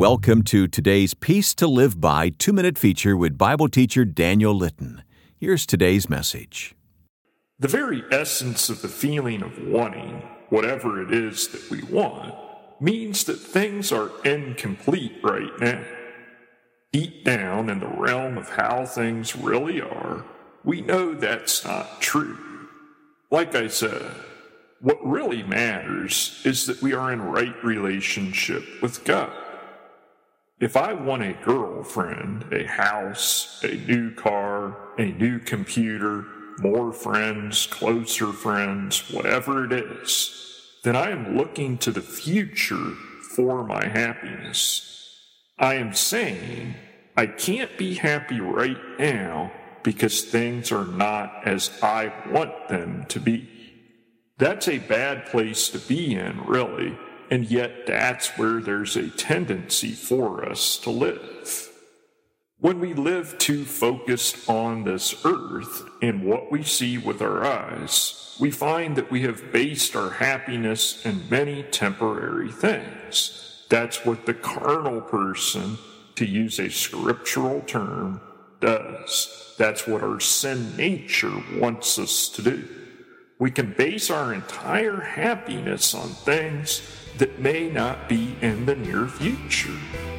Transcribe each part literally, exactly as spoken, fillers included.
Welcome to today's Peace to Live By two-minute feature with Bible teacher Daniel Litton. Here's today's message. The very essence of the feeling of wanting whatever it is that we want means that things are incomplete right now. Deep down in the realm of how things really are, we know that's not true. Like I said, what really matters is that we are in right relationship with God. If I want a girlfriend, a house, a new car, a new computer, more friends, closer friends, whatever it is, then I am looking to the future for my happiness. I am saying I can't be happy right now because things are not as I want them to be. That's a bad place to be in, really. And yet that's where there's a tendency for us to live. When we live too focused on this earth and what we see with our eyes, we find that we have based our happiness in many temporary things. That's what the carnal person, to use a scriptural term, does. That's what our sin nature wants us to do. We can base our entire happiness on things that may not be in the near future.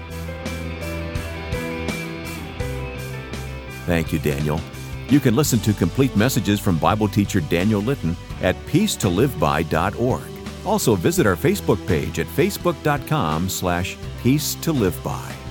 Thank you, Daniel. You can listen to complete messages from Bible teacher Daniel Litton at peace to live by dot org. Also visit our Facebook page at facebook dot com slash peace to live by.